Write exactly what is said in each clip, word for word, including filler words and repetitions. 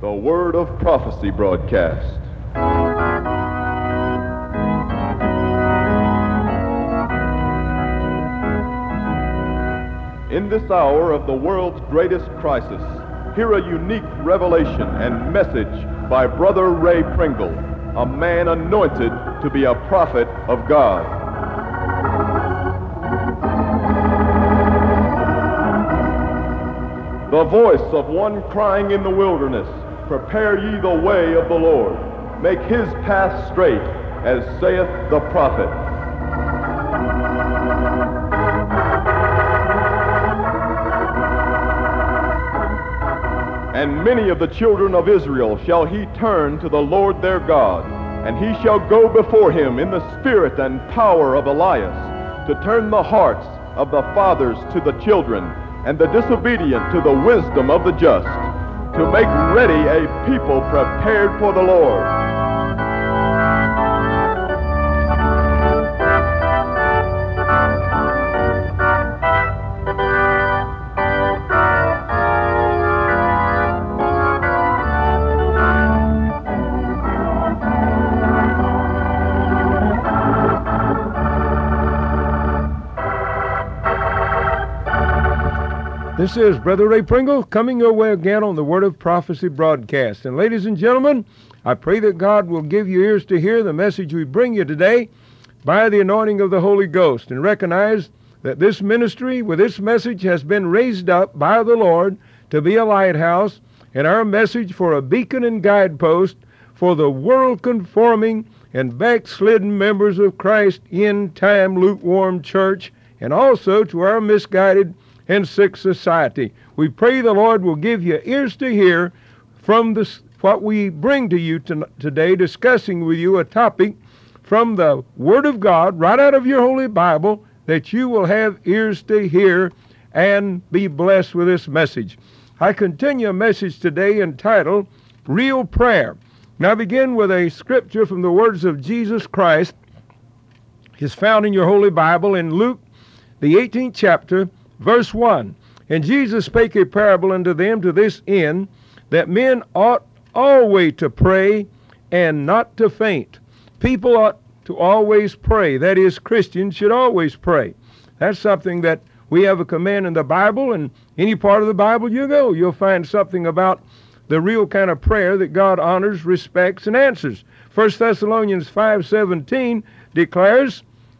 The Word of Prophecy broadcast. In this hour of the world's greatest crisis, hear a unique revelation and message by Brother Ray Pringle, a man anointed to be a prophet of God. The voice of one crying in the wilderness, prepare ye the way of the Lord, make his path straight, as saith the prophet. And many of the children of Israel shall he turn to the Lord their God, and he shall go before him in the spirit and power of Elias, to turn the hearts of the fathers to the children, and the disobedient to the wisdom of the just, to make ready a people prepared for the Lord. This is Brother Ray Pringle coming your way again on the Word of Prophecy broadcast. And ladies and gentlemen, I pray that God will give you ears to hear the message we bring you today by the anointing of the Holy Ghost, and recognize that this ministry with this message has been raised up by the Lord to be a lighthouse and our message for a beacon and guidepost for the world-conforming and backslidden members of Christ's end-time lukewarm church, and also to our misguided and sick society. We pray the Lord will give you ears to hear from this, what we bring to you to, today, discussing with you a topic from the Word of God, right out of your Holy Bible, that you will have ears to hear and be blessed with this message. I continue a message today entitled Real Prayer. Now I begin with a scripture from the words of Jesus Christ. It's found in your Holy Bible in Luke, the eighteenth chapter, Verse one, and Jesus spake a parable unto them to this end, that men ought always to pray and not to faint. People ought to always pray. That is, Christians should always pray. That's something that we have a command in the Bible, and any part of the Bible you go, you'll find something about the real kind of prayer that God honors, respects, and answers. First Thessalonians five seventeen declares,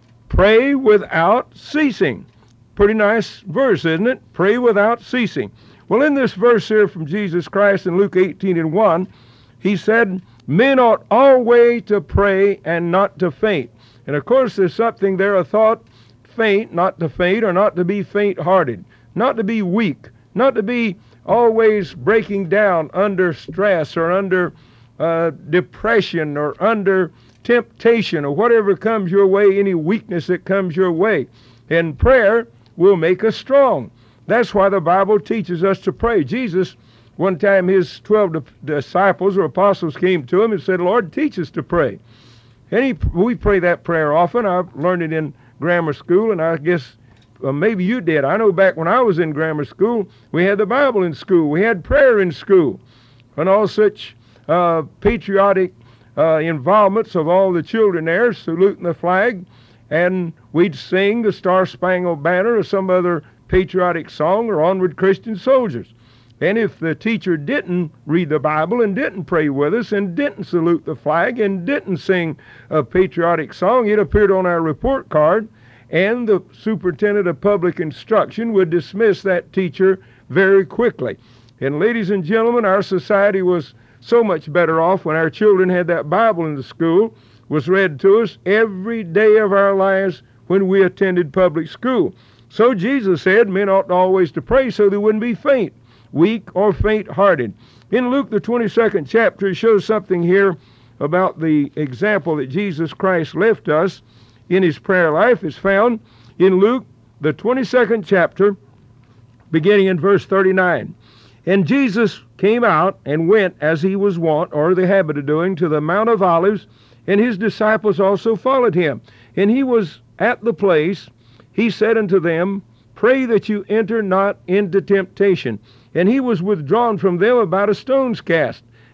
pray without ceasing. Pretty nice verse, isn't it? Pray without ceasing. Well, in this verse here from Jesus Christ in Luke eighteen and one, he said, men ought always to pray and not to faint. And of course, there's something there, a thought, faint, not to faint, or not to be faint-hearted, not to be weak, not to be always breaking down under stress or under uh, depression or under temptation or whatever comes your way, any weakness that comes your way. And prayer will make us strong. That's why the Bible teaches us to pray. Jesus, one time his twelve disciples or apostles came to him and said, Lord, teach us to pray. And he, we pray that prayer often. I've learned it in grammar school, and I guess uh, maybe you did. I know back when I was in grammar school, we had the Bible in school. We had prayer in school, and all such uh, patriotic uh, involvements of all the children there, saluting the flag, and we'd sing the Star-Spangled Banner or some other patriotic song or Onward Christian Soldiers. And if the teacher didn't read the Bible and didn't pray with us and didn't salute the flag and didn't sing a patriotic song, it appeared on our report card, and the superintendent of public instruction would dismiss that teacher very quickly. And ladies and gentlemen, our society was so much better off when our children had that Bible in the school, was read to us every day of our lives when we attended public school. So Jesus said men ought always to pray so they wouldn't be faint, weak, or faint-hearted. In Luke, the twenty-second chapter, it shows something here about the example that Jesus Christ left us in his prayer life. It's found in Luke, the twenty-second chapter, beginning in verse thirty-nine. And Jesus came out and went as he was wont, or the habit of doing, to the Mount of Olives, and his disciples also followed him. And he was at the place, he said unto them, pray that you enter not into temptation. And he was withdrawn from them about a stone's cast.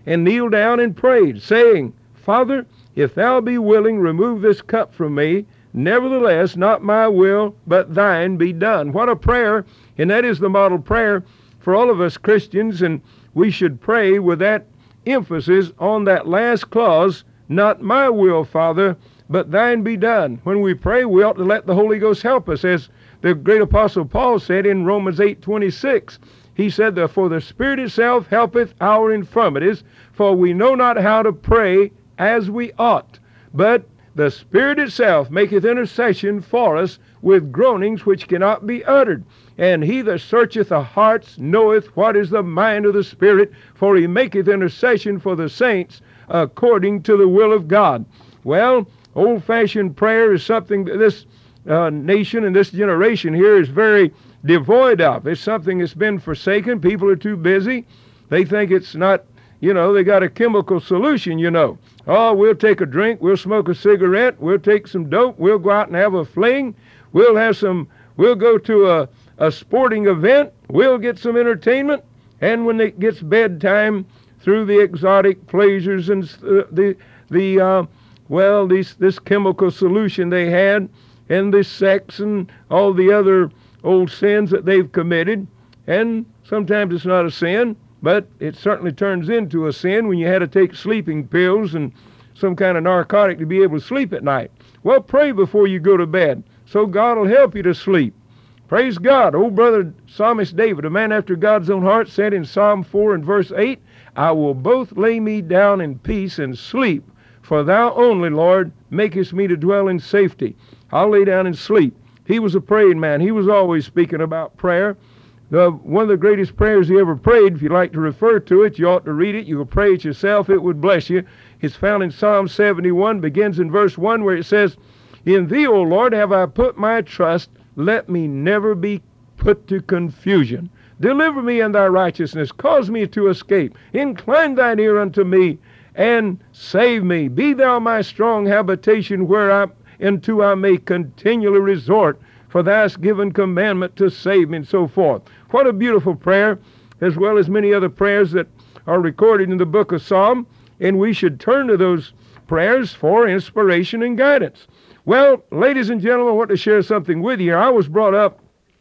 and kneeled down and prayed, saying, Father, if thou be willing, remove this cup from me. Nevertheless, not my will, but thine be done. What a prayer, and that is the model prayer for all of us Christians, and we should pray with that emphasis on that last clause, not my will, Father, but thine be done. When we pray, we ought to let the Holy Ghost help us, as the great apostle Paul said in Romans eight twenty-six. He said, For the Spirit itself helpeth our infirmities, for we know not how to pray as we ought. But the Spirit itself maketh intercession for us with groanings which cannot be uttered. And he that searcheth the hearts knoweth what is the mind of the Spirit, for he maketh intercession for the saints according to the will of God. Well, old-fashioned prayer is something that this uh, nation and this generation here is very devoid of. It's something that's been forsaken. People are too busy. They think it's not, you know, they got a chemical solution, you know. Oh, we'll take a drink, we'll smoke a cigarette, we'll take some dope, we'll go out and have a fling, we'll have some, we'll go to a, a sporting event, we'll get some entertainment, and when it gets bedtime, through the exotic pleasures and uh, the, the uh, well, this, this chemical solution they had, and the sex and all the other old sins that they've committed, and sometimes it's not a sin, but it certainly turns into a sin when you had to take sleeping pills and some kind of narcotic to be able to sleep at night. Well, pray before you go to bed, so God will help you to sleep. Praise God. Old brother Psalmist David, a man after God's own heart, said in Psalm four and verse eight, I will both lay me down in peace and sleep, for thou only, Lord, makest me to dwell in safety. I'll lay down and sleep. He was a praying man. He was always speaking about prayer. The, one of the greatest prayers he ever prayed, if you like to refer to it, you ought to read it. You will pray it yourself. It would bless you. It's found in Psalm seventy-one, begins in verse one, where it says, In thee, O Lord, have I put my trust. Let me never be put to confusion. Deliver me in thy righteousness. Cause me to escape. Incline thine ear unto me, and save me. Be thou my strong habitation, where I, into I may continually resort. For thou hast given commandment to save me, and so forth. What a beautiful prayer, as well as many other prayers that are recorded in the book of Psalm, and we should turn to those prayers for inspiration and guidance. Well, ladies and gentlemen, I want to share something with you. I was brought up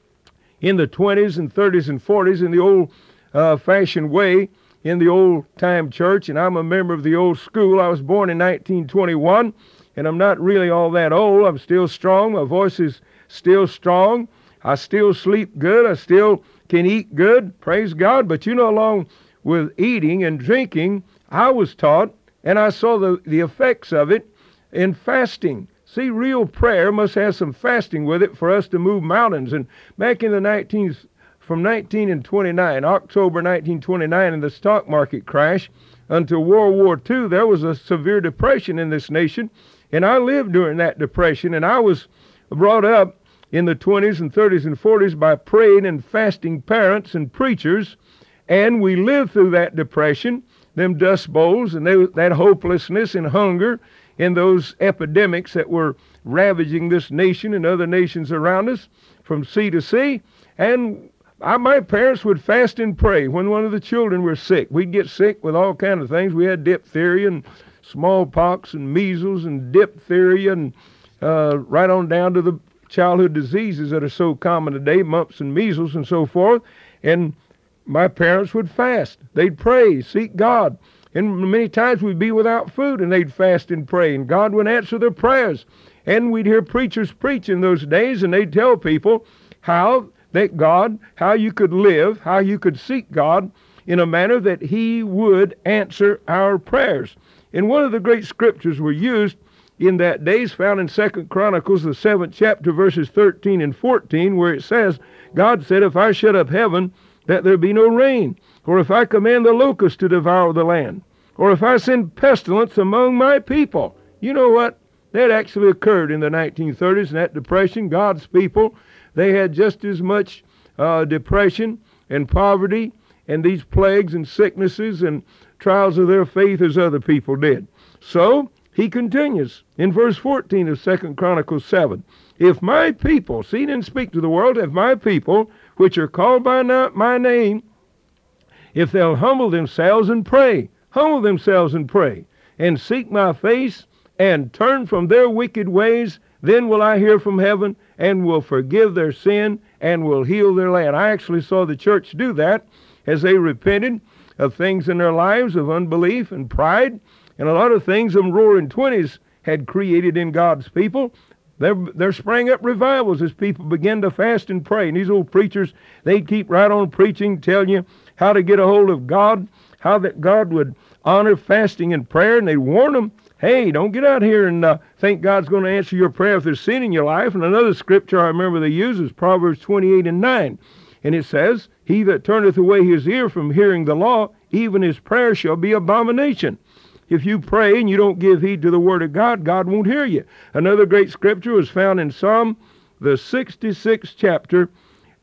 in the twenties and thirties and forties in the old-fashioned uh, way, in the old-time church, and I'm a member of the old school. I was born in nineteen twenty-one, and I'm not really all that old. I'm still strong. My voice is still strong. I still sleep good. I still can eat good. Praise God. But you know, along with eating and drinking, I was taught, and I saw the, the effects of it in fasting. See, real prayer must have some fasting with it for us to move mountains. And back in the nineteens, from nineteen twenty-nine, October nineteen twenty-nine, in the stock market crash, until World War Two, there was a severe depression in this nation. And I lived during that depression, and I was brought up in the twenties and thirties and forties by praying and fasting parents and preachers, and we lived through that depression, them dust bowls, and they, that hopelessness and hunger, and those epidemics that were ravaging this nation and other nations around us from sea to sea. And I, my parents would fast and pray when one of the children were sick. We'd get sick with all kinds of things. We had diphtheria and smallpox and measles and diphtheria and uh, right on down to the childhood diseases that are so common today, mumps and measles and so forth. And my parents would fast. They'd pray, seek God. And many times we'd be without food, and they'd fast and pray, and God would answer their prayers. And we'd hear preachers preach in those days, and they'd tell people how that God, how you could live, how you could seek God in a manner that He would answer our prayers. And one of the great scriptures were used in that day is found in Second Chronicles, the seventh chapter, verses thirteen and fourteen, where it says, God said, if I shut up heaven, that there be no rain, or if I command the locusts to devour the land, or if I send pestilence among my people. You know what? That actually occurred in the nineteen thirties, and that depression, God's people, they had just as much uh, depression and poverty and these plagues and sicknesses and trials of their faith as other people did. So, he continues in verse fourteen of Second Chronicles seven. If my people, see, he didn't speak to the world, if my people, which are called by my name, if they'll humble themselves and pray. humble themselves and pray, and seek my face, and turn from their wicked ways, then will I hear from heaven, and will forgive their sin, and will heal their land. I actually saw the church do that as they repented of things in their lives of unbelief and pride, and a lot of things them roaring twenties had created in God's people. There, there sprang up revivals as people began to fast and pray. And these old preachers, they'd keep right on preaching, telling you how to get a hold of God, how that God would honor fasting and prayer. And they'd warn them, hey, don't get out here and uh, think God's going to answer your prayer if there's sin in your life. And another scripture I remember they use is Proverbs twenty-eight and nine. And it says, he that turneth away his ear from hearing the law, even his prayer shall be abomination. If you pray and you don't give heed to the word of God, God won't hear you. Another great scripture was found in Psalm, the sixty-sixth chapter,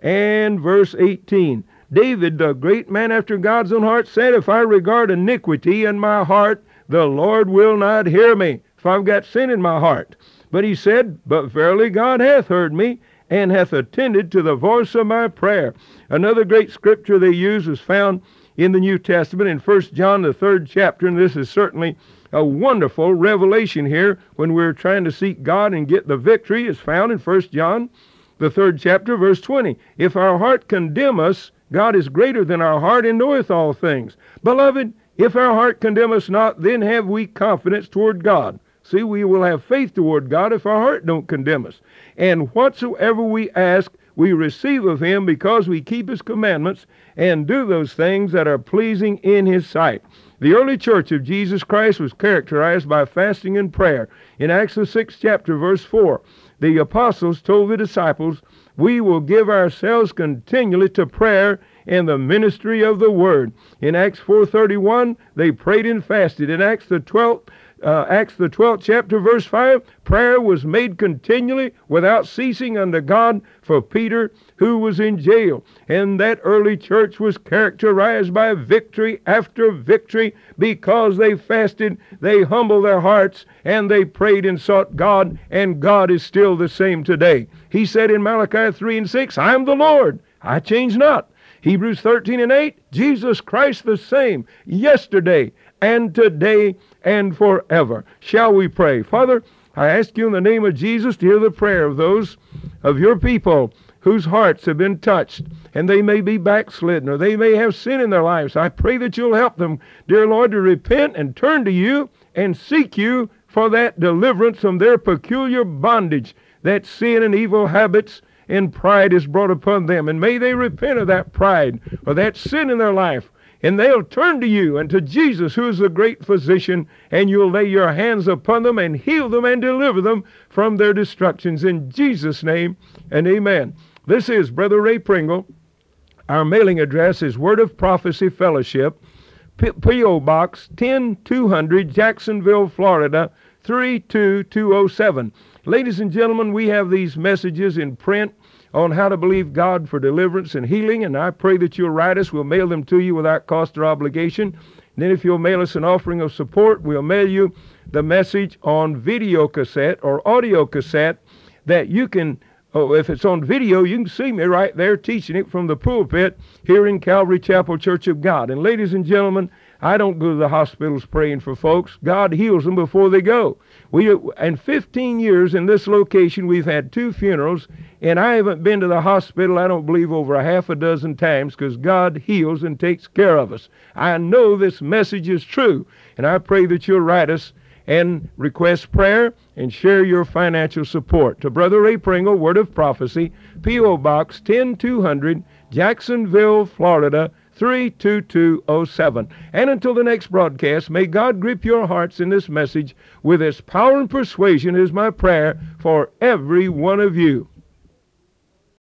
and verse eighteen. David, the great man after God's own heart, said, if I regard iniquity in my heart, the Lord will not hear me, if I've got sin in my heart. But he said, but verily God hath heard me, and hath attended to the voice of my prayer. Another great scripture they use is found in the New Testament in First John, the third chapter, and this is certainly a wonderful revelation here when we're trying to seek God and get the victory. It's found in First John, the third chapter, verse twenty. If our heart condemn us, God is greater than our heart and knoweth all things. Beloved, if our heart condemn us not, then have we confidence toward God. See, we will have faith toward God if our heart don't condemn us. And whatsoever we ask, we receive of him, because we keep his commandments and do those things that are pleasing in his sight. The early church of Jesus Christ was characterized by fasting and prayer. In Acts the sixth chapter, verse four, the apostles told the disciples, we will give ourselves continually to prayer and the ministry of the word. In Acts four thirty-one, they prayed and fasted. In Acts the twelfth Uh, Acts the twelfth chapter, verse five, prayer was made continually without ceasing unto God for Peter, who was in jail. And that early church was characterized by victory after victory, because they fasted, they humbled their hearts, and they prayed and sought God, and God is still the same today. He said in Malachi three and six, I am the Lord, I change not. Hebrews thirteen and eight, Jesus Christ the same, yesterday and today and forever. Shall we pray? Father, I ask you in the name of Jesus to hear the prayer of those of your people whose hearts have been touched, and they may be backslidden, or they may have sin in their lives. I pray that you'll help them, dear Lord, to repent and turn to you and seek you for that deliverance from their peculiar bondage that sin and evil habits and pride is brought upon them. And may they repent of that pride or that sin in their life, and they'll turn to you and to Jesus, who is the great physician, and you'll lay your hands upon them and heal them and deliver them from their destructions. In Jesus' name, and amen. This is Brother Ray Pringle. Our mailing address is Word of Prophecy Fellowship, P O Box ten two hundred, Jacksonville, Florida, three two two oh seven. Ladies and gentlemen, we have these messages in print on how to believe God for deliverance and healing, and I pray that you'll write us. We'll mail them to you without cost or obligation. And then if you'll mail us an offering of support, we'll mail you the message on video cassette or audio cassette that you can, oh, if it's on video, you can see me right there teaching it from the pulpit here in Calvary Chapel Church of God. And ladies and gentlemen, I don't go to the hospitals praying for folks. God heals them before they go. We, in fifteen years in this location, we've had two funerals, and I haven't been to the hospital, I don't believe, over a half a dozen times, because God heals and takes care of us. I know this message is true, and I pray that you'll write us and request prayer and share your financial support. To Brother Ray Pringle, Word of Prophecy, P O Box ten two hundred, Jacksonville, Florida, three two two oh seven. And until the next broadcast, may God grip your hearts in this message with His power and persuasion is my prayer for every one of you.